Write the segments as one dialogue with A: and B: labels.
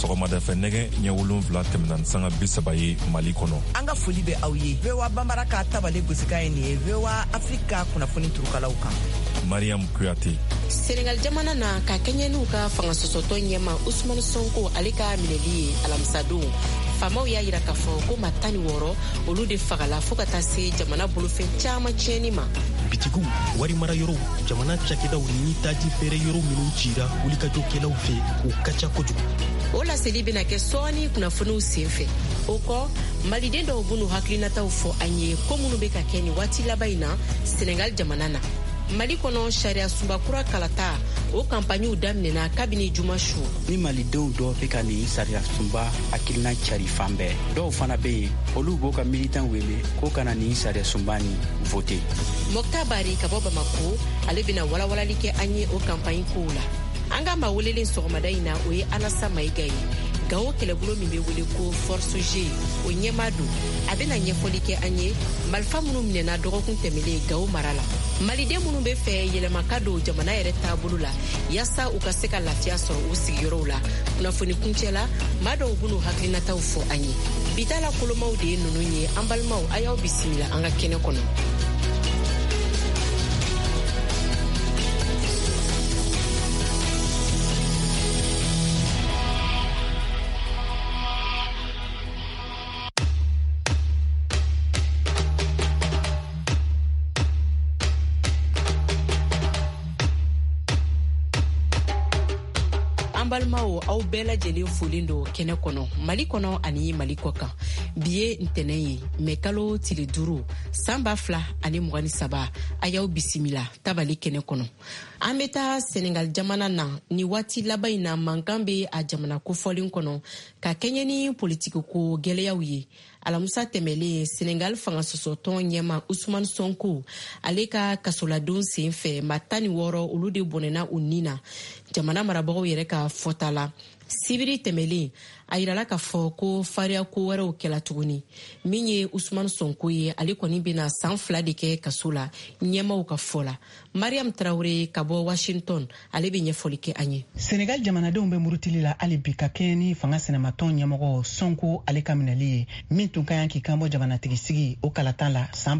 A: sɔgɔmada fɛ nɛgɛ ɲɛ 7 tɛmɛna sanga 30 ye Mali kɔnɔ.
B: An ka foli bɛ aw ye. VOA Bambara ka tabale gosika ye nin ye VOA Afrika kunnafoni turukalaw kan.
A: Mariam Kuyate.
C: Senegal jamana na ka kenyenu ka fanga sosotɔ ɲɛma Ousmane Sonko ale ka minɛli ye alamisa don. Faamaw y'a yira k'a fɔ ko maa 16 olu de fagala fo ka taa se jamana bolofɛn caman tiɲɛni ma.
D: Bitigiw, wari mara yɔrɔw, jamana cakɛdaw ni taji feere yɔrɔ minnu cira wulikajɔkɛlaw fɛ o ka ca kojugu.
C: O laseli bɛna kɛ sɔɔni kunnafoniw senfɛ. O kɔ, maliden dɔw b'u hakilinataw fɔ an ye ko minnu bɛ ka kɛ ni waati laban in na Senegal jamana na. Mali kɔnɔ sariya sunbakura kalata o kampaniw daminɛna kabini juma su.
E: Ni malidenw dɔw bɛ ka nin sariya sunba hakilina cari fan bɛɛ. Dɔw fana bɛ yen olu b'o ka militant wele ko kana nin sariya sunba ni voter.
C: Mokta Bari ka bɔ Bamako ale bɛna walawalali kɛ an ye o kampani kow la. An ka maa welelen sɔgɔmada in na o ye Alasa Mayiga ye. Gawo kɛlɛbolo min bɛ wele ko Force G o ɲɛmaa don. A bɛna ɲɛfɔli kɛ an ye marifa minnu minɛna dɔgɔkun tɛmɛlen Gawo mara la. Maliden minnu bɛ fɛ yɛlɛmaka don jamana yɛrɛ taabolo la yaasa u ka se ka lafiya sɔrɔ u sigiyɔrɔw la. Kunnafoni kuncɛ la maa dɔw b'u hakilinataw fɔ an ye. Bitala kolomaw de ye ninnu ye an balimaw a y'aw bisimila an ka kɛnɛ kɔnɔ. Balimaw aw bɛɛ lajɛlen folen do kɛnɛ kɔnɔ Mali kɔnɔ ani Mali kɔ kan bi ye ntɛnɛn ye mɛ kalo tile 5 san 2023 a y'aw bisimila tabali kɛnɛ kɔnɔ. An bɛ taa Senegal jamana na ni waati laban in na mankan bɛ a jamana kofɔlen kɔnɔ ka kɛɲɛ ni politikiko gɛlɛyaw ye. Alamusa tɛmɛlen Senegal fanga sosotɔn ɲɛma Ousmane Sonko ale ka kasoladon sen fɛ maa 16 olu de bɔnɛna u ni na. Jamana marabagaw yɛrɛ ka fɔta la sibiri tɛmɛlen a yirala k'a fɔ ko fariya ko wɛrɛw kɛla tuguni min ye Ousmane Sonko ye ale kɔni bɛna san 2 de kɛ kaso la ɲɛmaw ka fɔ la. Mariam Traoré ka bɔ Washington ale bɛ ɲɛfɔli kɛ an ye.
F: Senegal jamanadenw bɛ murutili la hali bi ka kɛ ni fanga sɛnɛmatɔn ɲɛmɔgɔ Sonko ale ka minɛli ye min tun ka k'i kan bɔ jamanatigi sigi o kalatan la san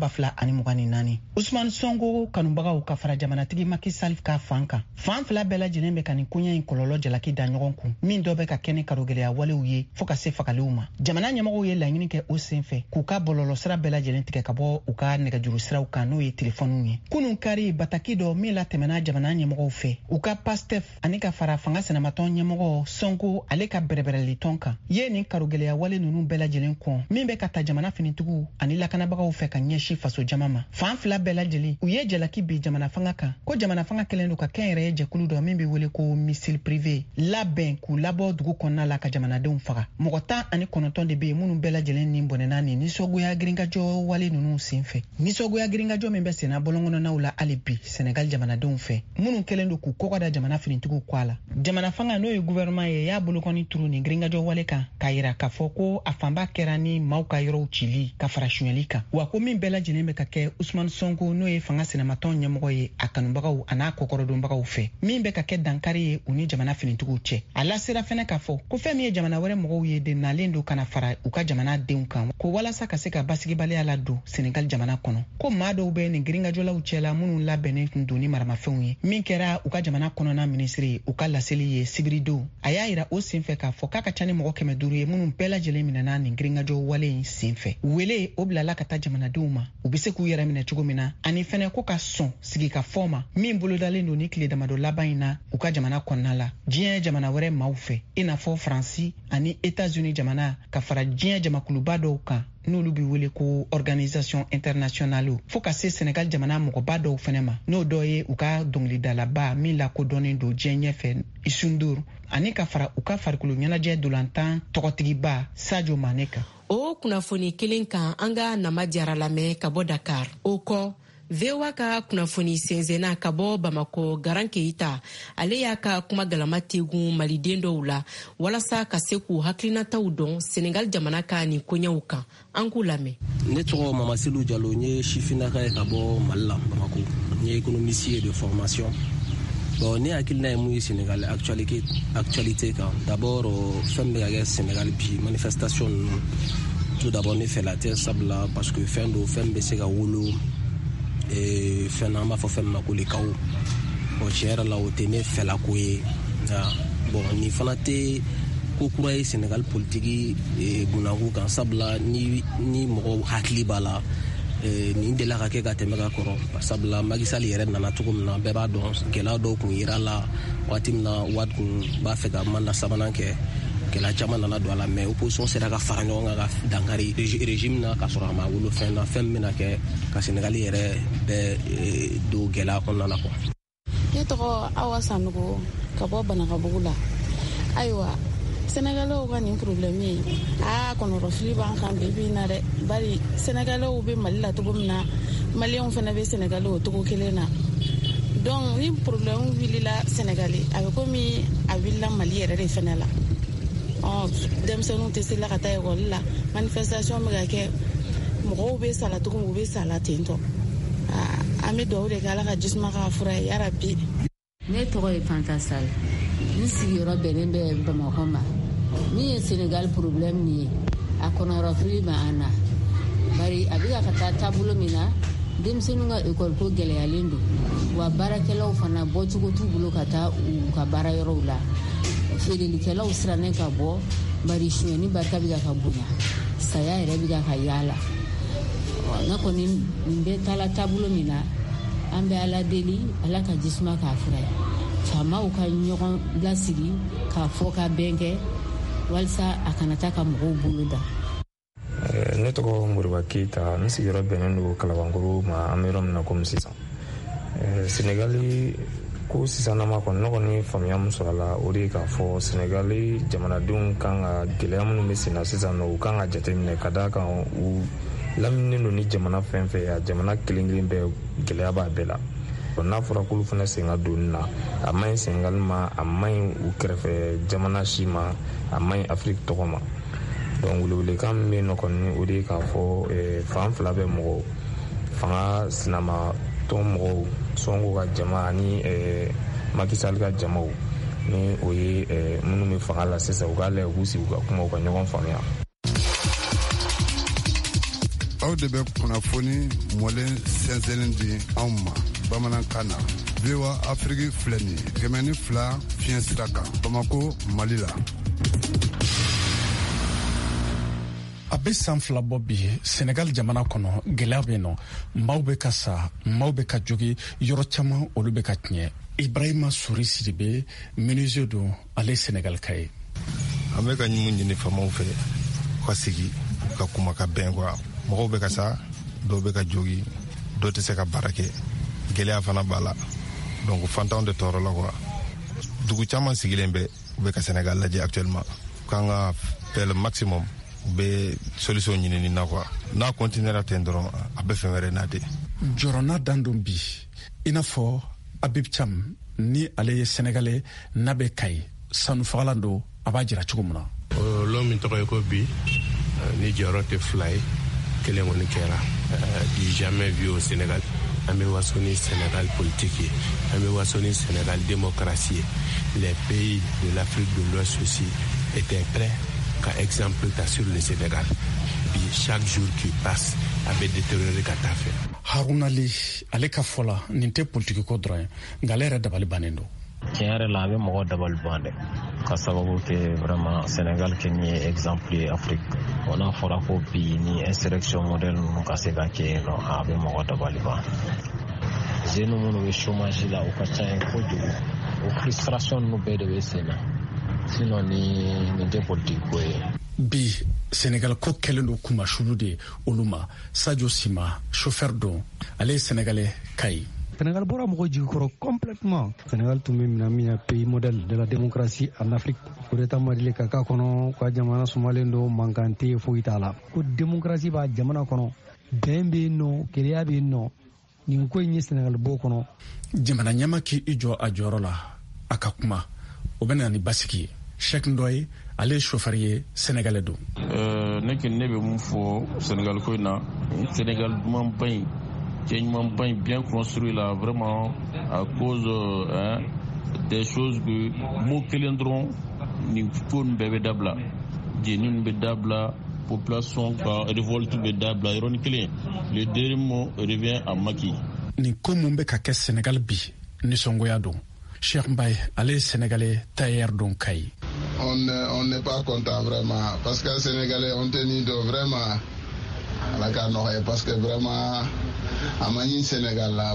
F: 2024. Ousmane Sonko kanubagaw ka fara jamanatigi Macky Sall ka fan kan. Fan fila bɛɛ lajɛlen bɛ ka nin koɲɛ in kɔlɔlɔ jalaki da ɲɔgɔn kun min dɔ bɛ ka kɛ ni karogɛlɛya walew ye fo ka se fagaliw ma. Jamana ɲɛmɔgɔw ye laɲini kɛ o senfɛ k'u ka bɔlɔlɔ sira bɛɛ lajɛlen tigɛ ka bɔ u ka nɛgɛjuru siraw kan n'o ye telefɔniw ye. Kunun kari bataki dɔ min la tɛmɛna jamana ɲɛmɔgɔw fɛ u ka PASTEF ani ka fara fanga sɛnɛmatɔn ɲɛmɔgɔ Sonko ale ka bɛrɛbɛrɛli tɔn kan ye nin karogɛlɛya wale ninnu bɛɛ lajɛlen kɔn min bɛ ka ta jamana finitigiw ani lakanabagaw fɛ ka ɲɛsin faso jama ma. Fan fila bɛɛ lajɛlen u ye jalaki bi jamana fanga kan ko jamana fanga kɛlen do ka kɛnyɛrɛye jɛkulu dɔ min bɛ wele ko missile privé labɛn k'u labɔ dugu kɔnɔna la ka jamanadenw faga. Mɔgɔ 19 de bɛ yen minnu bɛɛ lajɛlen ni bɔnɛna ni nisɔgoya girinkajɔ wale ninnu senfɛ. Nisɔgoya girinkajɔ min bɛ senna bɔlɔnkɔnɔnaw la hali bi Senegal jamanadenw fɛ minnu kɛlen do k'u kɔkɔda jamana finitigiw kɔ a la. Jamana fanga n'o ye gouvernement ye y'a bolokɔni turu ni girinkajɔ wale kan k'a yira k'a fɔ ko a fanba kɛra ni maaw ka yɔrɔw cili ka fara suɲɛli kan wa ko min bɛɛ lajɛlen bɛ ka kɛ Ousmane Sonko n'o ye fanga sɛnɛmatɔn ɲɛmɔgɔ ye a kanubagaw a n'a kɔkɔrɔdonbagaw fɛ min bɛ ka kɛ dankari ye u ni jamana finitigiw cɛ. A lasera fɛnɛ k'a fɔ ko fɛn min ye jamana wɛrɛ mɔgɔw ye de nalen do kana fara u ka jamana denw kan ko walasa ka se ka basigibaliya la don Senegal jamana kɔnɔ ko maa dɔw bɛ nin girinkajɔlaw cɛla minnu labɛnnen tun don ni maramafɛnw ye min kɛra u ka jamana kɔnɔna minisiri u ka laseli ye sibirido. A y'a yira o senfɛ k'a fɔ k'a ka ca ni mɔgɔ 500 ye minnu bɛɛ lajɛlen minɛna nin girinkajɔ wale in senfɛ. Wele o bilala ka taa jamanadenw ma u bɛ se k'u yɛrɛ minɛ cogo min na ani fɛnɛ ko ka sɔn sigi ka fɔ ma min bolodalen don ni tile damadɔ laban in na u ka jamana kɔnɔna la diɲɛ jamana wɛrɛ maaw fɛ i n'a fɔ Faransi ani États-Unis jamana ka fara diɲɛ jamakuluba dɔw kan n'olu bɛ wele ko organisation internationale fo ka se Senegal jamana mɔgɔba dɔw fɛnɛ ma n'o dɔ ye u ka dɔnkilidalaba min lakodɔnnen don diɲɛ ɲɛfɛ Youssou Ndour ani ka fara u ka farikolo ɲɛnajɛ dolantan tɔgɔtigiba Sadio Mané kan.
C: O kunnafoni kelen kan an ka Nama Jara lamɛn ka bɔ Dakar. O kɔ VOA ka kunnafoni sɛnsɛnna ka bɔ Bamako Garan Keita ale y'a ka kuma galama tegun maliden dɔw la walasa ka se k'u hakilinataw dɔn Senegal jamana ka nin koɲɛw kan. An k'u lamɛn.
D: Ne tɔgɔ Mamadou Diallo, n ye sifinnaka ye ka bɔ Mali la Bamako. N ye économiste de formation.
G: bon ne hakilina ye mun ye Sénégal actualité kan d'abord fɛn bɛ ka kɛ Sénégal bi manifestation ninnu tout d'abord ne fɛ la tɛ sabula parce que fɛn bɛ se ka wolo fɛn na an b'a fɔ fɛn min ma ko le chaos bon tiɲɛ yɛrɛ la o tɛ ne fɛla ko ye bon nin fana tɛ ko kura ye Sénégal politique bunako kan sabula ni mɔgɔw hakili b'a la nin delila ka kɛ ka tɛmɛ ka kɔrɔ sabula Macky Sall yɛrɛ nana cogo min na bɛɛ b'a dɔn gɛlɛya dɔw kun yira la waati min na Wade kun b'a fɛ ka manda sabanan kɛ gɛlɛya caman nana don a la mais opposition sera ka fara ɲɔgɔn kan ka dankari régime na ka sɔrɔ a ma wolo fɛn na fɛn min bɛna kɛ ka Sénégal yɛrɛ bɛɛ don gɛlɛya kɔnɔna na quoi.
H: Ne tɔgɔ Awa Sanogo ka bɔ Banakabugu la. Ayiwa Sénégalais ka nin problème ye kɔnɔrɔfili b'an kan bi na dɛ bari Sénégalais bɛ Mali la cogo min na Maliens fana bɛ Sénégalais o cogo kelen na donc ni problème wulila Sénégalais a bɛ komi a wulila Mali yɛrɛ de fana la denmisɛnninw tɛ se la ka taa ekɔli la manifestation bɛ ka kɛ mɔgɔw bɛ sala cogo min u bɛ sala ten tɔ an bɛ dugawu de kɛ Ala ka jisuma k'a fura ye yarabi.
I: Ne tɔgɔ ye Fanta Sall n sigiyɔrɔ bɛnnen bɛ Bamakɔ ma min ye Sénégal problème nin ye a kɔnɔrɔfili b'an na bari a bɛ ka taa taabolo min na denmisɛnninw ka ekɔli ko gɛlɛyalen don wa baarakɛlaw fana bɔcogo t'u bolo ka taa u ka baara yɔrɔw la feerelikɛlaw sirannen ka bɔ bari sonyɛni barika bɛ ka bonya saya yɛrɛ bɛ ka yaala n'a kɔni nin bɛ taala taabolo min na an bɛ Ala deli Ala ka jisuma k'a fura ye faamaw ka ɲɔgɔn lasigi k'a fɔ ka bɛn kɛ walasa a kana taa ka mɔgɔw bolo da.
J: Ne tɔgɔ Moriba Keyita n sigiyɔrɔ bɛnnen don Kalabankoro ma an bɛ yɔrɔ min na komi sisan Sénégali ko sisanama kɔni ne kɔni faamuya min sɔrɔ a la o de ye k'a fɔ Sénégali jamanadenw kan ka gɛlɛya minnu bɛ sen na sisan nɔ u kan ka jateminɛ ka d'a kan u laminen don ni jamana fɛn fɛn ye a jamana kelen kelen bɛɛ gɛlɛya b'a bɛɛ la n'a fɔra k'olu fana sen ka don na a maɲi Sénégal ma a maɲi u kɛrɛfɛ jamana si ma a maɲi Afrique tɔgɔ ma donc welewelekan min bɛ yen nɔ kɔni o de ye k'a fɔ fan fila bɛ mɔgɔw fanga sinama tɔn mɔgɔw Sonko ka jama ani Macky Sall ka jamaw ni o ye minnu bɛ fanga la sisan u k'a lajɛ k'u sigi u ka kuma u ka ɲɔgɔn faamuya.
K: Aw de bɛ kunnafoni mɔlen sɛnsɛnnin di anw ma bamanankan na VOA Afrique filɛ nin ye 102 fiɲɛ sira kan Bamako Mali la.
L: A bɛ san 2 bɔ bi Sénégal jamana kɔnɔ gɛlɛya bɛ yen nɔ maaw bɛ ka sa maaw bɛ ka jogi yɔrɔ caman olu bɛ ka tiɲɛ. Ibrahima Sori Sidibe menuisier don ale Sénégal ka ye.
A: An bɛ ka ɲini faamaw fɛ ka sigi ka kuma ka bɛn quoi mɔgɔw bɛ ka sa dɔw bɛ ka jogi dɔw tɛ se ka baara kɛ gɛlɛya fana b'a la donc fantanw de tɔɔrɔ la quoi dugu caman sigilen bɛ u bɛ ka Sénégal lajɛ actuellement k'an ka faire le maximum u bɛ solution ɲini nin na quoi n'a continuera ten dɔrɔn a bɛ fɛn wɛrɛ nate.
L: Jɔrɔna dan don bi i n'a fɔ Habib Thiam ni ale ye Sénégalais n'a bɛ Kayi sanufagalan don a b'a jira cogo min na.
M: L'homme min tɔgɔ ye ko bi ni jɔyɔrɔ tɛ fila ye kelen kɔni kɛra du jamais vu au Sénégal. An bɛ waso ni Sénégal politique ye an bɛ waso ni Sénégal démocratie ye les pays de l'Afrique de l'Ouest aussi étaient prêts ka exemple ta sur le Sénégal bi chaque jour qui passe a bɛ détérioré ka taa fɛ.
L: Haruna Ali ale ka fɔ la nin tɛ politique ko dɔrɔn ye nka ale yɛrɛ dabali bannen don.
N: Tiɲɛ yɛrɛ la a bɛ mɔgɔ dabali ban dɛ ka sababu kɛ vraiment Sénégal kɛ nin ye exemple ye Afrique o n'a fɔra ko bi ni insurrection modèle ninnu ka se ka kɛ yen nɔ a bɛ mɔgɔ dabali ban jeunes minnu bɛ chômage la o ka ca yen kojugu o frustration ninnu bɛɛ de bɛ sen na sinon nin tɛ politique ko ye.
L: Bi Sénégal ko kɛlen don kumasulu de olu ma Sadio Sima chauffeur don ale ye Sénégalais Kayi.
O: Sénégal bɔra mɔgɔ jigi kɔrɔ complètement. Sénégal tun bɛ minɛ min na pays modèle de la démocratie en Afrique. Coup d'état ma deli ka k'a kɔnɔ ka jamana sumalen don mankan tɛ foyi t'a la. Ko démocratie b'a jamana kɔnɔ bɛn bɛ yen nɔ keleya bɛ yen nɔ nin ko in ye Sénégal bɔ kɔnɔ.
L: Jamana ɲɛma k'i jɔ a jɔyɔrɔ la a ka kuma o bɛ na ni basigi ye. Cheikh Ndoye ale ye chauffeur ye Sénégalais don.
P: Ne kɔni ne bɛ mun fɔ Sénégal ko in na Sénégal duman ba in bien construit là vraiment à cause des choses que mo kelen dron ni fon bebe dabla jenin be dabla population ka révolte be dabla iron kelen le dernier mot revient à Macky
L: ni ko mun be ka kɛ Sénégal bi ni songoya don Cheikh Mbaye ale sénégalais tailleur don kay
Q: on n'est pas content vraiment parce que sénégalais ont tenu de vraiment la canoë parce que vraiment amani Sénégal là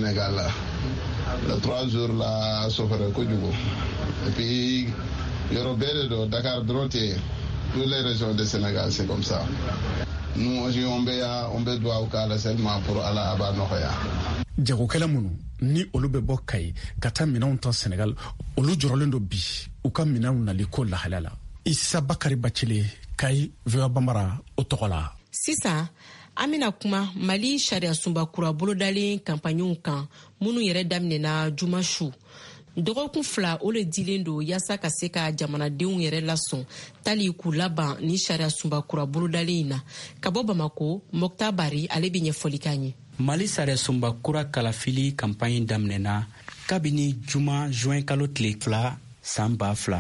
Q: le 3 jours là souffre ko djugo et puis yorobere do Dakar droté toutes les régions du Sénégal c'est comme ça nous aussi on be doit au cas seulement pour ala aba noya
L: jagokɛla minnu ni olu bɛ bɔ Kayi ka taa minɛnw ta Sénégal olu jɔrɔlen do bi u ka minɛnw nali ko lahalaya la Isa Bakari Bacile Kayi VOA Bambara o tɔgɔ la
C: sisan an bena kuma Mali sariya sunba kura bolodalen kampaniw kan minnu yɛrɛ daminɛna juma su dɔgɔkun 2 o le dilen do yaasa ka se ka jamanadenw yɛrɛ lasɔn tali k'u laban ni sariya sunba kura bolodalen na ka bɔ Bamako Moktar Bari ale be ɲɛfɔli k'an ye
E: Mali sariya sunba kura kalafili kampani daminɛna kabini juma juin kalo tile 2 san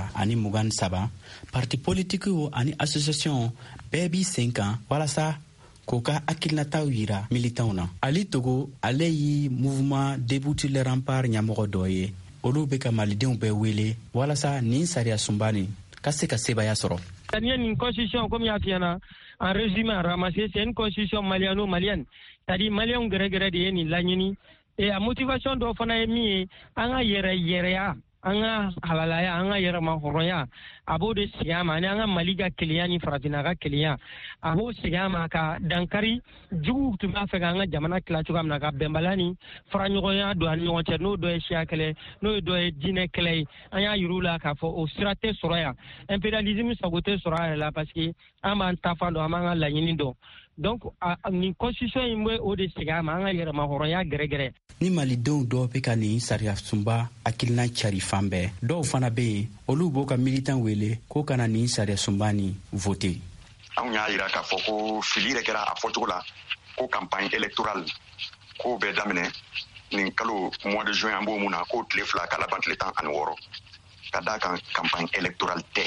E: 2023 parti politikiw ani association bɛɛ b'i sen kan walasa k'o ka hakilinataw yira militanw na Ali Togo ale yi mouvement debout le rempart ɲɛmɔgɔ dɔ ye olu be ka malidenw bɛɛ wele walasa nin sariya sunba nin ka se ka sebaya sɔrɔ
R: une constitution comme y'a fait en résumé ramassé c'est une constitution malienne c'est-à-dire malien gré de ni lagnini et la motivation do fana mi anga yere anga halalaya anga yere ma horoya abo de siyama ni anga maliga keliyani faratina ga keliya abo siyama ka dankari jugu tuma fe anga jamana kila chuga na ga bembalani faranyoya do an nyonche no do esha kele no do dine kele anya yurula ka fo o sirate soroya impérialisme sagote soroya la parce que ama ntafando amanga lagnini do donc ni constitution imwe o de siyama anga yere ma horoya gere
E: ni malidenw dɔw bɛ ka nin sariya sunba hakilina cari fan bɛɛ dɔw fana bɛ yen olu b'o ka militant wele k'o kana nin sariya sunba ni voter
S: anw y'a yira k'a fɔ ko fili yɛrɛ kɛra a fɔcogo la ko campagne électorale k'o bɛ daminɛ nin kalo mois de juin an b'o mun na k'o tile 2 ka laban tile 16 ka da kan campagne électorale tɛ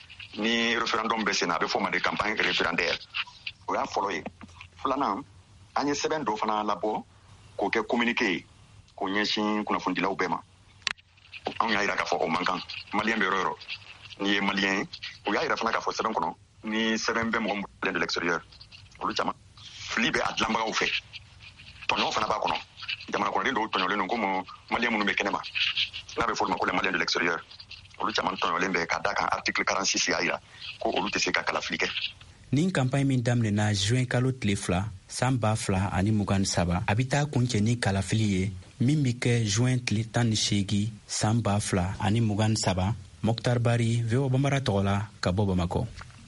S: ni référendum bɛ sen na a bɛ fɔ o ma de campagne référendaire o y'a fɔlɔ ye filanan an ye sɛbɛn dɔ fana labɔ k'o kɛ communiqué k'o ɲɛsin kunnafonidilaw bɛɛ ma anw y'a yira k'a fɔ o man kan maliyɛn bɛ yɔrɔ yɔrɔ n'i ye maliyɛn ye o y'a yira fana k'a fɔ sɛbɛn kɔnɔ ni sɛbɛn bɛ mɔgɔ min de l'extérieur olu caman fili bɛ a dilanbagaw fɛ tɔɲɔ fana b'a kɔnɔ jamana kɔnɔden dɔw tɔɲɔlen don komi maliyɛn minnu bɛ kɛnɛ ma n'a bɛ fɔ olu ma ko les maliyɛns de l'extérieur olu caman tɔɲɔlen bɛ k'a da kan article 46 y'a yira ko olu tɛ se ka kalafili kɛ
E: nin campagne min daminɛna juin kalo tile 2 san 2023 a bɛ taa kuncɛ ni kalafili ye min bɛ kɛ juin tile 18 san 2023 Moktar Bari VOA Bambara tɔgɔ la ka bɔ Bamako.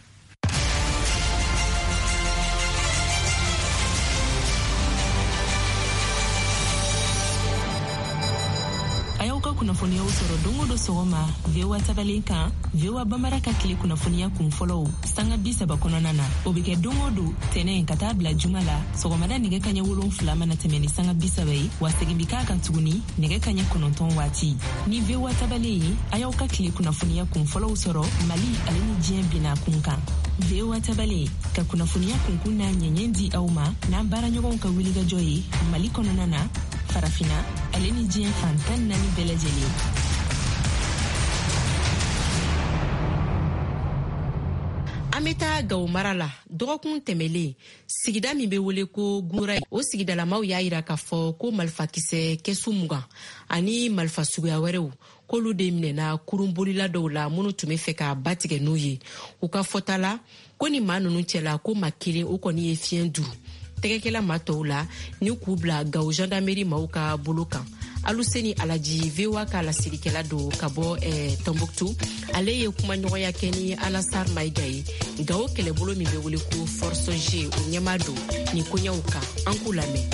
T: kunnafoniyaw sɔrɔ don o don sɔgɔma VOA tabalen kan VOA Bambara ka tile kunnafoniya kun fɔlɔw sanga 30 kɔnɔna na o bɛ kɛ don o don tɛnɛ ka taa bila juma la sɔgɔmada nɛgɛ kaɲɛ 7 mana tɛmɛ ni sanga 30 ye wa segin bi k'a kan tuguni nɛgɛ kaɲɛ 9 waati ni VOA tabalen ye a y'aw ka tile kunnafoniya kun fɔlɔw sɔrɔ Mali ale ni diɲɛ bina kun kan VOA tabalen ka kunnafoniya kunkun n'a ɲɛɲɛ di aw ma n'an baaraɲɔgɔnw ka wulikajɔ ye Mali kɔnɔna na farafina ale ni diɲɛ fan 14 bɛɛ lajɛlen.
C: An bɛ taa Gawo mara la dɔgɔkun tɛmɛlen sigida min bɛ wele ko Gura o sigidalamaw y'a yira k'a fɔ ko malifakisɛ kɛsu 20 ani malifa suguya wɛrɛw k'olu de minɛna kurunbolila dɔw la minnu tun bɛ fɛ k'a batigɛ n'u ye u ka fɔta la ko ni maa ninnu cɛla ko maa kelen o kɔni ye fiɲɛ 5 tɛgɛkɛla maa tɔw la ni k'u bila Gawo gendarmerie maaw ka bolo kan Aluseni Alaji VOA ka lasirikɛla do ka bɔ Tombouctou ale ye kuma ɲɔgɔnya kɛ ni Alassane Maïga ye Gawo kɛlɛbolo min bɛ wele ko Force G o ɲɛmaa do ni koɲɛw kan an k'u lamɛn.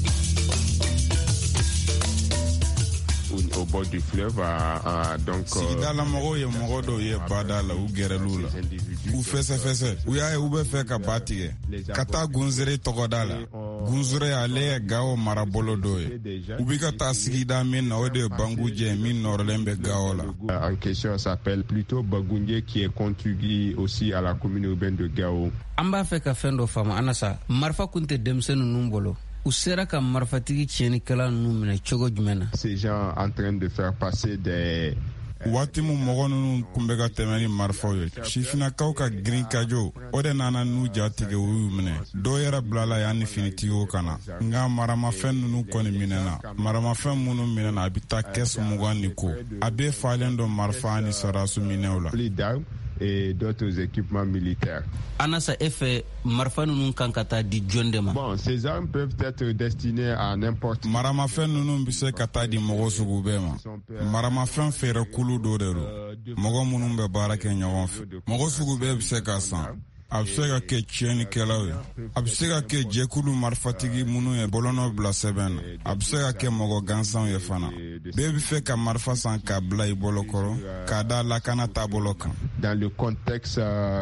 U: Au bord du fleuve donc
A: sigidala mɔgɔw ye mɔgɔ dɔw ye bada la u gɛrɛl'u la u fɛsɛfɛsɛ u y'a ye u bɛ fɛ ka ba tigɛ ka taa gunzere tɔgɔda la
B: gunzure ale ye Gao marabolo dɔ ye u bi ka taa sigida min na o de ye Banguje min nɔrɔlen bɛ Gao la.
U: En question s'appelle plutôt Bagunje qui est contribué aussi à la commune urbaine de Gao.
V: An b'a fɛ ka fɛn dɔ faamu Anasa, marifa kun tɛ denmisɛnnin ninnu bolo. U sera ka marifatigi tiɲɛnikɛla ninnu minɛ cogo jumɛn na?
U: Ces gens en train de faire passer des
B: waati min mɔgɔ ninnu kun bɛ ka tɛmɛ ni marifaw ye sifinakaw ka girin kajo o de nana n'u jatigɛ u y'u minɛ dɔw yɛrɛ bilala yan ni finitigiw kana nka maramafɛn ninnu kɔni minɛna maramafɛn minnu minɛna a bɛ taa kɛsu 20 ni ko a bɛ falen dɔ marifa ni sarasu minɛw la
U: et d'autres équipements militaires.
V: Anasa efe marifa ninnu kan ka taa di jɔn de ma?
U: Bon, ces armes peuvent être destinées à n'importe.
B: Maramafɛn ninnu bɛ se ka taa di mɔgɔ sugu bɛɛ ma. Maramafɛn feere kulu dɔ de don. Mɔgɔ minnu bɛ baara kɛ ɲɔgɔn fɛ. Mɔgɔ sugu bɛɛ bɛ se ka san. A bɛ se ka kɛ tiɲɛnikɛlaw ye. A bɛ se ka kɛ jɛkulu marifatigi minnu ye bolonɔ bila sɛbɛn na. A bɛ se ka kɛ mɔgɔ gansanw ye fana. Bɛɛ bɛ fɛ ka marifa san k'a bila i bolo kɔrɔ k'a da lakana taabolo kan.
U: Dans le contexte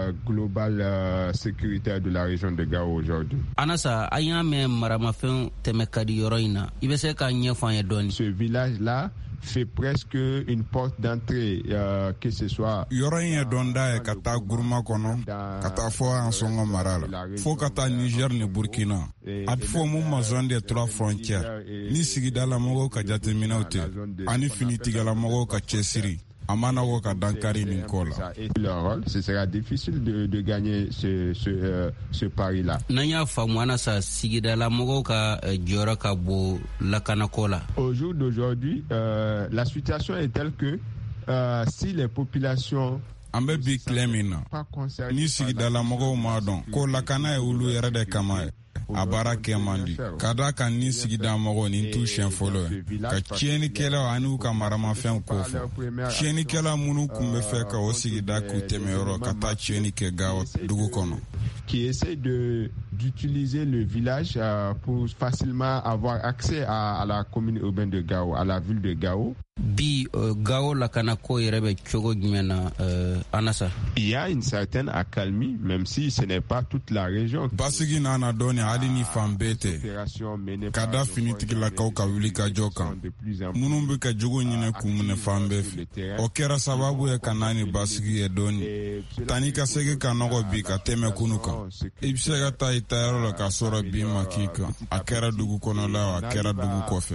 U: global sécuritaire de la région de Gao aujourd'hui.
V: Anasa, an y'a mɛn maramafɛn tɛmɛ ka di yɔrɔ in na. I bɛ se k'a ɲɛfɔ an ye dɔɔni?
U: Ce village-là fait presque une porte d'entrée, que ce soit
B: yɔrɔ in ye dɔnda ye ka taa Guruma kɔnɔ ka taa fɔ an sɔngɔ mara la fo ka taa Niger ni Burkina a bɛ fɔ mun ma zone des 3 frontières ni sigidalamɔgɔw ka jateminɛw tɛ ani finitigɛlamɔgɔw ka cɛsiri a ma nɔgɔ ka dankari nin ko la.
U: Leur rôle, ce sera difficile de gagner ce pari-là.
V: N'an y'a faamu Anasa, sigidalamɔgɔw ka jɔyɔrɔ ka bon lakanako la.
U: Au jour d'aujourd'hui, la situation est telle que si les populations
B: an bɛ bi tile min na ni sigidalamɔgɔw ma dɔn ko lakana ye olu yɛrɛ de kama ye a baara kɛ man di ka da kan ni sigida mɔgɔw ni t'u siɲɛ fɔlɔ ye ka tiɲɛnikɛlaw ani u ka maramafɛnw ko fɔ tiɲɛnikɛla minnu kun bɛ fɛ ka o sigida k'u tɛmɛyɔrɔ ka taa tiɲɛni kɛ Gao dugu kɔnɔ.
U: Qui essaie d'utiliser le village pour facilement avoir accès à la commune urbaine de Gao, à la ville de Gao.
V: Bi Gao lakanako yɛrɛ bɛ cogo jumɛn na Anasa?
U: Il y a une certaine accalmie, même si ce n'est pas toute la région.
B: Basigi nana dɔɔni hali ni fan bɛɛ tɛ ka da finitigilakaw ka wuli ka jɔ kan minnu bɛ ka jogo ɲini k'u minɛ fan bɛɛ fɛ o kɛra sababu ye ka na ni basigi ye dɔɔni tani ka segin ka nɔgɔ bi ka tɛmɛ kunu kan i bɛ se ka taa i taayɔrɔ la k'a sɔrɔ bin ma k'i kan a kɛra dugu kɔnɔla a kɛra dugu kɔfɛ.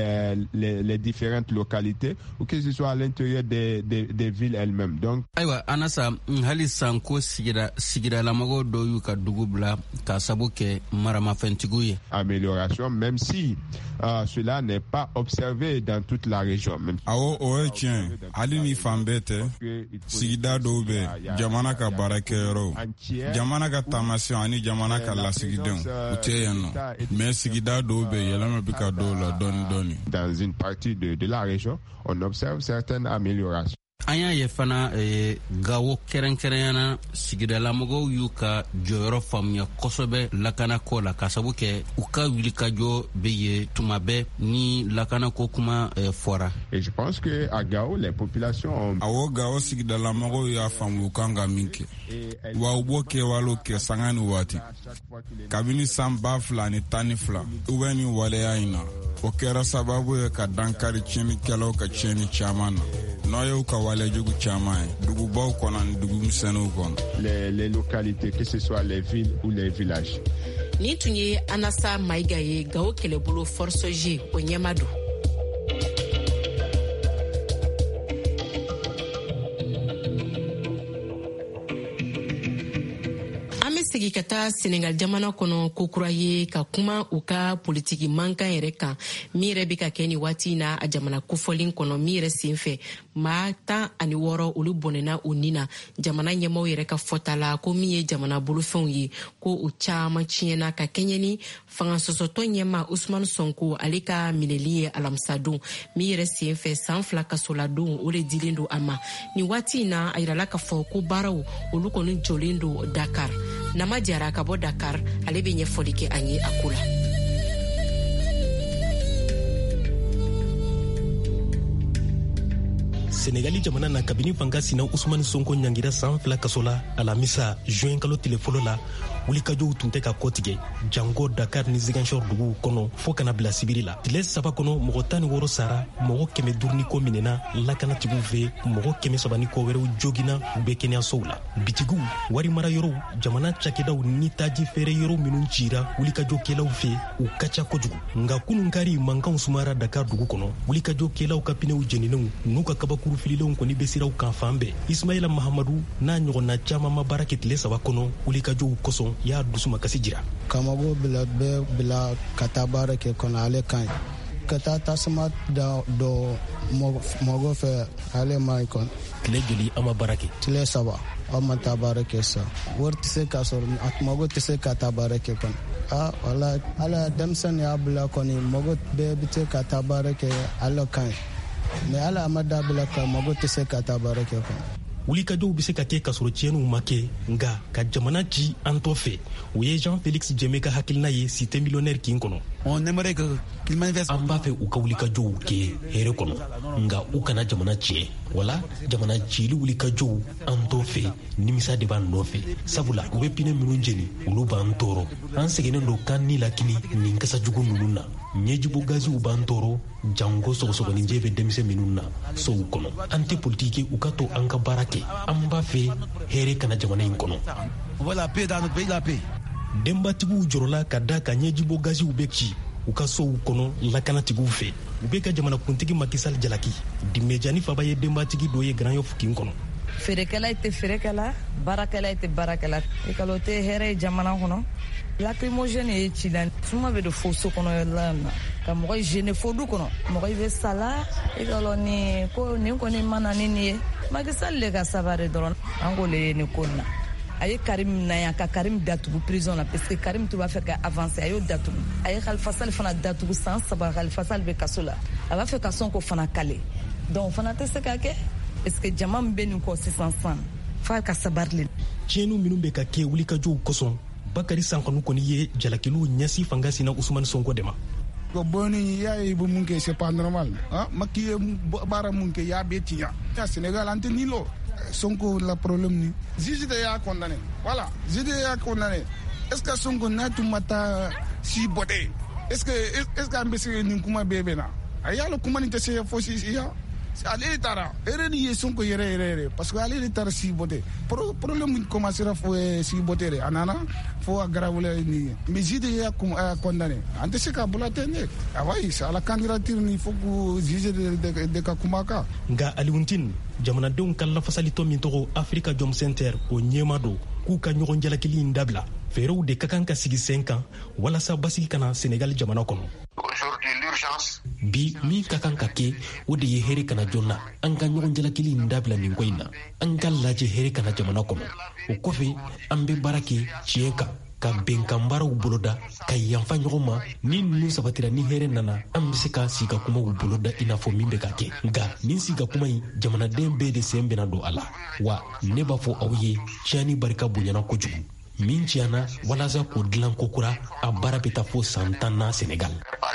U: Les différentes localités ou que ce soit à l'intérieur des villes elles-mêmes. Donc
V: aywa Anasa, hali san ko sigidalamɔgɔw dɔw y'u ka dugu bila ka sabu kɛ maramafɛntigiw ye.
U: Amélioration, même si cela n'est pas observé dans toute la région.
B: Awɔ o ye tiɲɛ hali ni fan bɛɛ tɛ sigida dɔw bɛ jamana ka baarakɛyɔrɔw jamana ka taamasiyɛn ani jamana ka lasigidenw u tɛ yen nɔ mais sigida dɔw bɛ yɛlɛma bɛ ka dɔw la dɔɔni dɔɔni.
U: Dans une partie de la région, on observe certaines améliorations.
V: An y'a ye fana Gao kɛrɛnkɛrɛnyana sigidalamɔgɔw y'u ka jɔyɔrɔ faamuya kosɛbɛ lakanako la ka sabu kɛ u ka wulikajɔ bɛ ye tuma bɛɛ ni lakanako kuma fɔra.
U: Et je pense que à Gao les populations ont
B: awɔ Gao sigidalamɔgɔw y'a faamu u kan ka min kɛ wa u b'o kɛwalew kɛ sanga ni waati kabini san 2012 u bɛ nin waleya in na o kɛra sababu ye ka dankari tiɲɛnikɛlaw ka tiɲɛni caman na n'o y'u ka walejugu caman ye dugubaw kɔnɔ ani dugu misɛnninw kɔnɔ.
U: Les localités, que ce soit les villes ou les villages.
C: Nin tun ye Anasa Mayiga ye Gao kɛlɛbolo Force G o ɲɛma don. segi ka taa Senegal jamana kɔnɔ kokura ye ka kuma u ka politiki mankan yɛrɛ kan min yɛrɛ bɛ ka kɛ ni waati na a jamana kofɔlen kɔnɔ min yɛrɛ senfɛ maa 16 olu bɔnɛna u ni na jamana ɲɛmaw yɛrɛ ka fɔta la ko min ye jamana bolofɛnw ye ko u caman tiɲɛna ka kɛɲɛ ni fangasɔsɔtɔ ɲɛma Usmane Sonko ale ka minɛli ye alamisadon min yɛrɛ senfɛ san 2 kasoladon o de dilen don a ma ni waati na a yirala ka fɔ ko baaraw olu kɔni jɔlen don Dakar. Nama Jara ka bɔ Dakar ale bɛ ɲɛfɔli kɛ an ye a ko la.
D: Senegali jamana na kabini fanga sina Ousmane Sonko nyangira san fila kasola alamisa juin kalo tile fɔlɔ la wulikajɔw tun tɛ ka kɔtigɛ jango Dakar ni Ziguinchor duguw kɔnɔ fɔɔ kana bila sibiri la. Tile saba kɔnɔ mɔgɔ 16 sara, mɔgɔ 105 ni ko minɛna lakanatigiw fɛ, mɔgɔ 130 ni ko wɛrɛw jogina u bɛ kɛnɛyasow la. Bitigiw, wari mara yɔrɔw, jamana cakɛdaw ni taji feere yɔrɔ minnu cira wulikajɔkɛlaw fɛ u ka ca kojugu. Nga kununkari mankanw sumara Dakar dugu kɔnɔ, wulikajɔkɛlaw ka pinɛw jeninenw n'u ka kabakuru fililenw kɔni bɛ siraw kan fan bɛɛ. Ismaila Mahamadu n'a ɲɔgɔnna caman ma baara kɛ tile saba kɔnɔ wulikajɔw kosɔn y'a dusuma kasi jira.
F: Kamago bila ka taa baara kɛ kɔnɔ ale kan ye ka taa tasuma da dɔ mɔgɔ fɛ ale ma kɔnɔ.
D: Tile joli an ma baara kɛ?
F: Tile saba an ma taa baara kɛ sa. Wari tɛ se ka sɔrɔ a mɔgɔ tɛ se ka taa baara kɛ kɔnɔ. Wala ala denmisɛnnin y'a bila kɔni mɔgɔ bɛɛ bɛ se ka taa baara kɛ ale kan ye mais ala ma da bila ka mɔgɔ tɛ se ka taa baara kɛ kɔnɔ.
D: Wulikajɔw bɛ se ka kɛ kasɔrɔ tiɲɛniw ma kɛ nga ka jamana ci an tɔ fɛ o ye Jean Félix Djemé ka hakilina ye cité millionnaire kin kɔnɔ. An b'a fɛ u ka wulikajɔw kɛ hɛrɛ kɔnɔ nga u kana jamana tiɲɛ wala jamana cili wulikajɔw an tɔ fɛ nimisa de b'an nɔfɛ sabula u bɛ pinɛ minnu jeni olu b'an tɔɔrɔ an sɛgɛnnen don kan ni lakini nin kasa jugu ninnu na ɲɛjibo gaziw b'an tɔɔrɔ jango sɔgɔsɔgɔninjɛ bɛ denmisɛn minnu na sow kɔnɔ an tɛ politiki u ka to an ka baara kɛ an b'a fɛ hɛrɛ kana jamana in kɔnɔ. Denbatigiw jɔrɔla ka da ka ɲɛjibo gaziw bɛ ci u ka sow kɔnɔ lakanatigiw fɛ u bɛ ka jamanakuntigi Macky Sall jalaki Dimejani Faba ye denbatigi dɔ ye Grand Yoff kin kɔnɔ.
W: Feerekɛla tɛ feerekɛla, baarakɛla tɛ baarakɛla, ekalo tɛ hɛrɛ ye jamana kɔnɔ. Lacrymogène ye ci la suma bɛ don fo so kɔnɔ la ka mɔgɔ gêner fo du kɔnɔ mɔgɔ bɛ sala ekalo ni ko nin kɔni mana ni nin ye Macky Sall le ka sabari dɔrɔn an ko le ye nin ko na a ye Karim na yan ka Karim datugu prison na parce que Karim tun b'a fɛ ka avancer a y'o datugu a ye Khalifa Sall fana datugu san 3 Khalifa Sall bɛ kaso la a b'a fɛ ka Sonko fana kale donc fana tɛ se ka kɛ parce que jama min bɛ nin kɔ sisan f'a ka sabari.
D: Tiɲɛniw minnu bɛ ka kɛ wulikajɔw kosɔn Bakari Sankanu kɔni ye jalakiliw ɲɛsi fanga sina Ousmane Sonko de ma.
X: Ko boni ya yi bu mun ke c'est pas normal Macky ye bara mun ke ya beti ya Sénégal ante nilo Sonko la problème ni juge de ya condamné voilà juge de ya condamné est-ce que Sonko na tumata si bodé est-ce que ambese ni kuma bebe na ayalo kuma ni tese fo si ya ale tara ere ni Sonko yere parce que ale tara si bodé problème commencera fo si bodé anana fo agravole ni mais juge de ya condamné ante se ka bulate ne awai sa la candidature ni fo ku juge de ka kumaka
D: nga aliwuntin jamanadenw ka lafasalitɔ min tɔgɔ Africa Jom Center o ɲɛma do k'u ka ɲɔgɔn jalakili in dabila fɛɛrɛw de ka kan ka sigi sen kan walasa basigi kana Senegal jamana kɔnɔ. Bi min ka kan ka kɛ o de ye hɛrɛ kana joona an ka ɲɔgɔn jalakili in dabila nin ko in na an ka lajɛ hɛrɛ kana jamana kɔnɔ o kɔfɛ an bɛ baara kɛ tiɲɛ kan ka bɛnkan baaraw boloda ka yanfa ɲɔgɔn ma ni ninnu sabatira ni hɛrɛ nana an bɛ se ka sigi ka kumaw boloda i n'a fɔ min bɛ ka kɛ nka nin sigi ka kuma in jamanaden bɛɛ de sen bɛna don a la wa ne b'a fɔ aw ye tiɲɛni barika bonyana kojugu min tiɲɛna walasa k'o dilan kokura a baara bɛ taa fo san 10 na Senegal.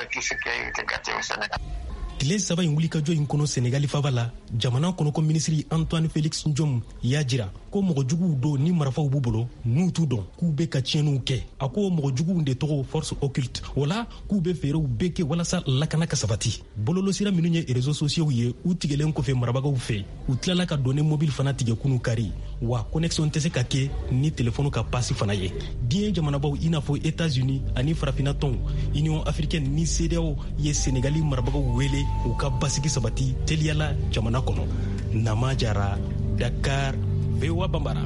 D: Tile saba in wulikajɔ in kɔnɔ Senegali faba la jamana kɔnɔ ko minisiri Antoine Félix Ndiom y'a jira ko mɔgɔ juguw don ni marifaw b'u bolo n'u t'u dɔn k'u bɛ ka tiɲɛniw kɛ a ko mɔgɔ juguw de tɔgɔ force occulte wala k'u bɛ fɛɛrɛw bɛɛ kɛ walasa lakana ka sabati bɔlɔlɔsira minnu ye réseaux sociaux ye u tigɛlen kɔfɛ marabagaw fɛ u tilala ka donner mobile fana tigɛ kunu kari wa connexion tɛ se ka kɛ ni téléphone ka pasi fana ye diɲɛ jamanabaw i n'a fɔ États-Unis ani farafinna tɔnw Union africaine ni CEDEAO ye Senegali marabagaw wele u ka basigi sabati teliyala jamana kɔnɔ. Nama Jara, Dakar, VOA Bambara.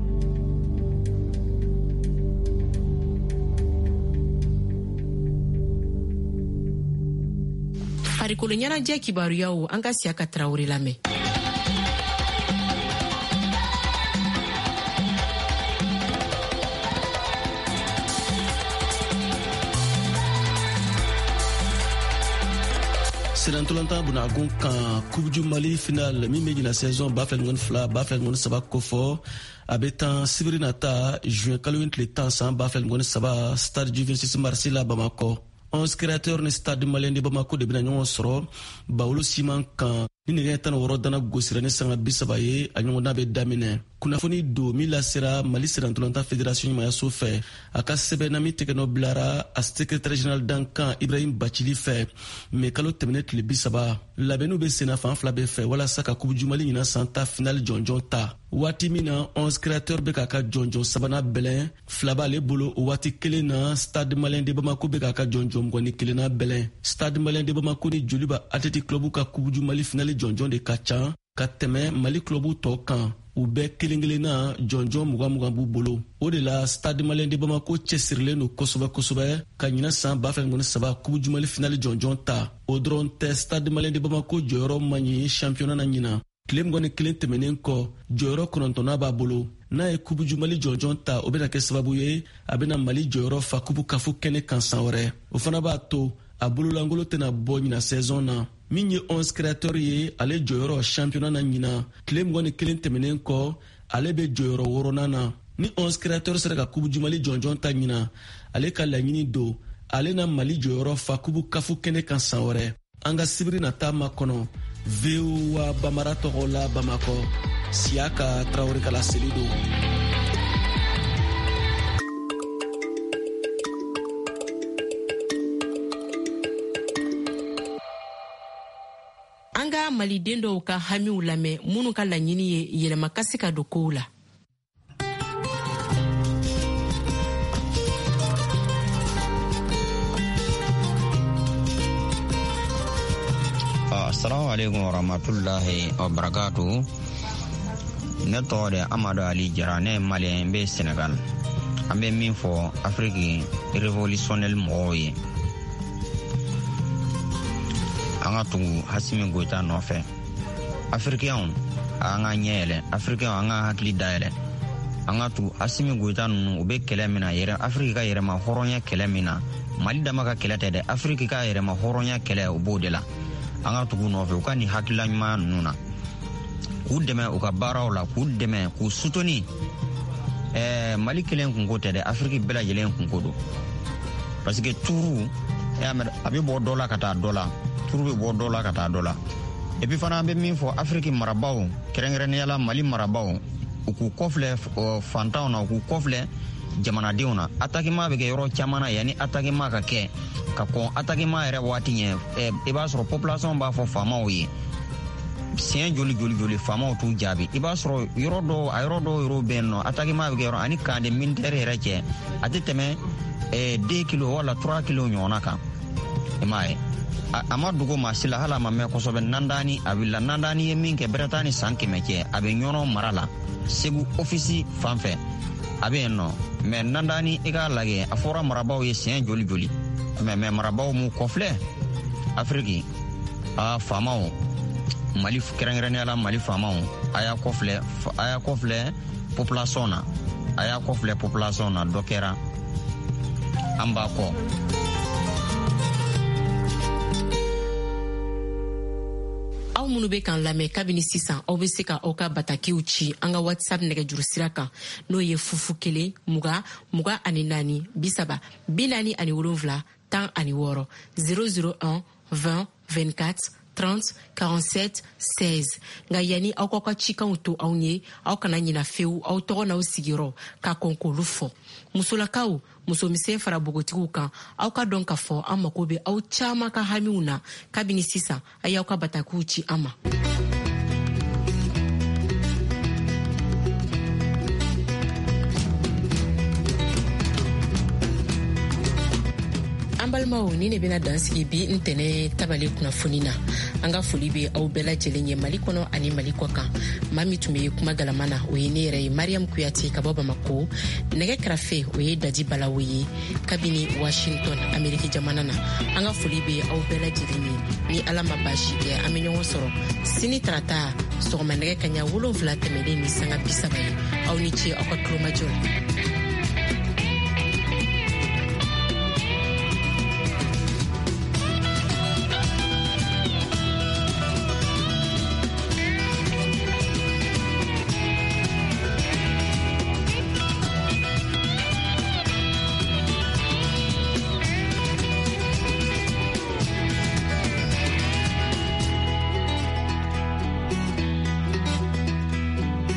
C: Farikolo ɲɛnajɛ kibaruyaw an ka Siaka Traoré lamɛn.
G: Senantolanta bunakun kan Coupe du Mali final min bɛ ɲina saison 2022 2023 kofɔ a bɛ tan sibiri nata juin kalo in tile 10 san 2023 stade du 26 mars la Bamakɔ 11 créateurs ni stade malien de Bamako de bɛna ɲɔgɔn sɔrɔ Bawolo Siman kan
D: ni nɛgɛ tan wɔɔrɔ dana gosira ni sanga 30 ye a ɲɔgɔnna bɛ daminɛ. Kunnafoni don min lasera Mali Sirantolanta Fédération ɲumanyaso fɛ a ka sɛbɛnna min tɛgɛnɔ bilara a secrétaire général dankan Ibrahim Bacili fɛ mais kalo tɛmɛnen tile 30 labɛnniw bɛ senna fan fila bɛɛ fɛ walasa ka Coupe du Mali ɲinan san ta finale jɔnjɔn ta. Waati min na 11 créateurs bɛ k'a ka jɔnjɔn sabanan bɛlɛn, fila b'ale bolo o waati kelen na Stade Malien de Bamako bɛ k'a ka jɔnjɔn 21 na bɛlɛn. Stade Malien de Bamako ni Joliba Athletic Club ka Coupe du Mali finale jɔnjɔn de ka ca ka tɛmɛ Mali club tɔ kan. U bɛɛ kelen na jɔnjɔn 20 b'u bolo. O de la Stade Malien de Bamako cɛsirilen don kosɛbɛ ka ɲinan san 2023 Coupe du Mali finale jɔnjɔn ta. O dɔrɔn tɛ Stade Malien de Bamako jɔyɔrɔ man ɲi championnat na ɲinan. Tile 21 tɛmɛnen kɔ jɔyɔrɔ 9 b'a bolo. N'a ye Coupe du Mali jɔnjɔn ta o bɛna kɛ sababu ye a bɛna Mali jɔyɔrɔ fa Coupe kafu kɛnɛ kan san wɛrɛ. O fana b'a to a bololangolo tɛna bɔ ɲinan saison na. Min ye 11 créateurs ye ale jɔyɔrɔ championnat na ɲinan. Tile 21 tɛmɛnen kɔ ale bɛ jɔyɔrɔ 6 na. Ni 11 créateurs sera ka Coupe du Mali jɔnjɔn ta ɲinan ale ka laɲini don ale na Mali jɔyɔrɔ fa Coupe kafu kɛnɛ kan san wɛrɛ. An ka sibiri nata ma kɔnɔ VOA Bamara tɔgɔ la Bamakɔ Siaka Traoré kala seli don.
C: An ka maliden dɔw ka hamiw lamɛn minnu ka laɲini ye yɛlɛma ka se ka don kow la.
H: Assalamu alaikum warahmatullahi wabarakatuh. Ne tɔgɔ de Amadu Ali Jara, ne Malien bɛ Senegal. An bɛ min fɔ Afrique révolutionnelle mɔgɔw ye. An ka tugu Hasimi Goita nɔfɛ. Africains an ka ɲɛ yɛlɛ, Africains an ka hakili dayɛlɛ. An ka tugu Hasimi Goita ninnu u bɛ kɛlɛ min na yɛrɛ Afrique ka yɛrɛma hɔrɔnya kɛlɛ min na. Mali dama ka kɛlɛ tɛ dɛ, Afrique ka yɛrɛma hɔrɔnya kɛlɛ o b'o de la. An ka tugu nɔfɛ u ka nin hakilila ɲuman ninnu na. K'u dɛmɛ u ka baaraw la, k'u dɛmɛ k'u soutenir. Mali kelen kunko tɛ dɛ, Afrique bɛɛ lajɛlen kunko don. Parce que turu a bɛ bɔ dɔ la ka taa dɔ la, turu bɛ bɔ dɔ la ka taa dɔ la. Et puis fana an bɛ min fɔ Afrique marabaw, kɛrɛnkɛrɛnnenya la Mali marabaw, u k'u kɔfilɛ fantanw na, u k'u kɔfilɛ jamanadenw na. Attaquement bɛ kɛ yɔrɔ caman na yanni attaquement ka kɛ, ka kɔn attaquement yɛrɛ waati ɲɛ. I b'a sɔrɔ population b'a fɔ faamaw ye. Siɲɛ joli faamaw t'u jaabi. I b'a sɔrɔ yɔrɔ dɔw bɛ yen nɔ attaquement bɛ kɛ yɔrɔ ani camp de militaire yɛrɛ cɛ a tɛ tɛmɛ 2 kilos wala 3 kilos ɲɔgɔnna kan. I m'a ye. A ma dogo maa si la hali a ma mɛn kosɛbɛ. Nandani a wulila, Nandani ye min kɛ bɛrɛta ni san 100 cɛ a bɛ ɲɔnɔ mara la Segu office fan fɛ a bɛ yen nɔ. Mais Nandani i k'a lajɛ a fɔra marabaw ye siɲɛ joli mais marabaw m'u kɔfilɛ Afrique faamaw Mali kɛrɛnkɛrɛnnenya la Mali faamaw a y'a kɔfilɛ population na, a y'a kɔfilɛ population na. Dɔ kɛra an b'a kɔ.
C: Aw minnu bɛ k'an lamɛn kabini sisan aw bɛ se ka aw ka batakiw ci an ka WhatsApp nɛgɛjuru sira kan n'o ye 01 20 24 47 16 001 20 24 30 47 16 nka yanni aw ka cikanw to aw ye aw kana ɲina fewu aw tɔgɔ n'aw sigiyɔrɔ ka kɔn k'olu fɔ. Musolakaw musomisɛn fara bogotigiw kan aw ka dɔn k'a fɔ an mako bɛ aw caman ka hamiw na kabini sisan a y'aw ka batakiw ci an ma. An balimaw ni ne bɛna dansigi bi ntɛnɛ tabale kunnafoni na an ka foli bɛ aw bɛɛ lajɛlen ye Mali kɔnɔ ani Mali kɔ kan. Maa min tun bɛ kuma galama na o ye ne yɛrɛ ye Mariam Kuyate ka bɔ Bamako. Nɛgɛ kɛrɛfɛ o ye Daji Balawo ye kabini Washington Ameriki jamana na. An ka foli bɛ aw bɛɛ lajɛlen ye ni Ala ma baasi kɛ an bɛ ɲɔgɔn sɔrɔ sini tarata sɔgɔma nɛgɛ kaɲa 7 tɛmɛlen ni sanga 30 ye. Aw ni ce aw ka tulomajɔ la.